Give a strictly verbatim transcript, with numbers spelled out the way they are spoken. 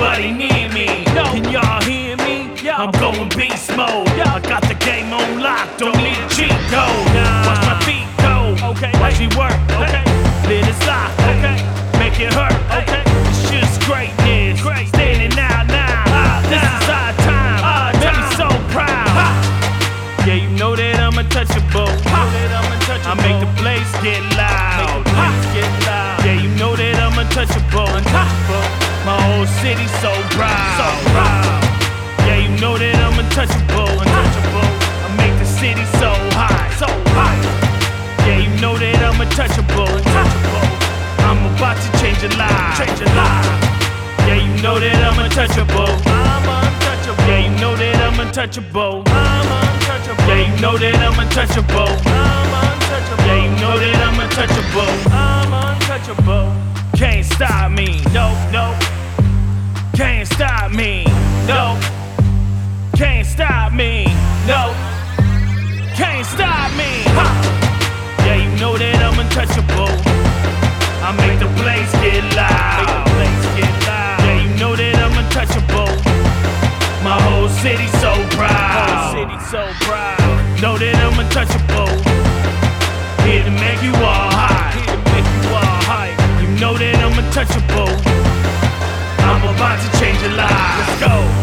nobody near me. Can y'all hear me? I'm going beast mode. I got the game on lock, don't need a cheat code. Watch my feet go, watch me work, let it slide, make it hurt. It's just greatness, standing out now. This is our time, make me so proud. Yeah, you know that I'm untouchable. I make the place get loud. Yeah, you know that I'm untouchable. My whole city so proud. Yeah, you know that I'm untouchable. I make the city so high. Yeah, you know that I'm untouchable. I'm about to change your life. Yeah, you know that I'm untouchable. Yeah, you know that I'm untouchable. Yeah, you know that I'm untouchable. Yeah, you know that I'm untouchable. I'm untouchable. Can't stop me. No, no. Can't stop me. No. Can't stop me. No. Can't stop me. Ha. Yeah, you know that I'm untouchable. I make the place get loud. Yeah, you know that I'm untouchable. My whole city so proud. City so proud. Know that I'm untouchable. Here to make you all high. Here to make you all high. You know that I'm untouchable. I'm about to change your life. Let's go.